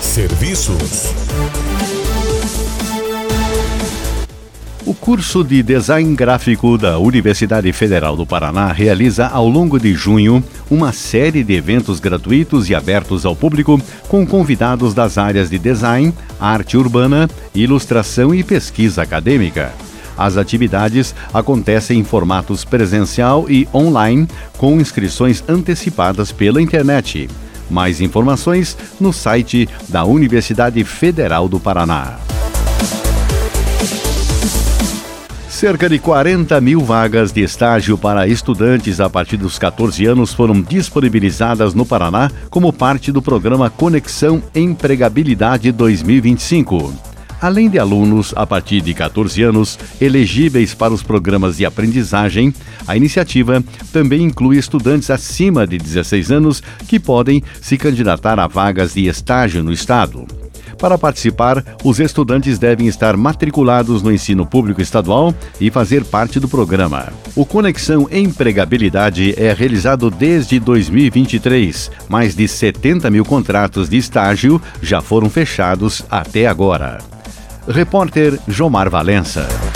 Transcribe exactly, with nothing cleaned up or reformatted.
Serviços. O curso de Design Gráfico da Universidade Federal do Paraná realiza ao longo de junho uma série de eventos gratuitos e abertos ao público com convidados das áreas de design, arte urbana, ilustração e pesquisa acadêmica. As atividades acontecem em formatos presencial e online, com inscrições antecipadas pela internet. Mais informações no site da Universidade Federal do Paraná. Cerca de quarenta mil vagas de estágio para estudantes a partir dos catorze anos foram disponibilizadas no Paraná como parte do programa Conexão Empregabilidade dois mil e vinte e cinco. Além de alunos a partir de catorze anos elegíveis para os programas de aprendizagem, a iniciativa também inclui estudantes acima de dezesseis anos que podem se candidatar a vagas de estágio no estado. Para participar, os estudantes devem estar matriculados no ensino público estadual e fazer parte do programa. O Conexão Empregabilidade é realizado desde dois mil e vinte e três. Mais de setenta mil contratos de estágio já foram fechados até agora. Repórter Jomar Valença.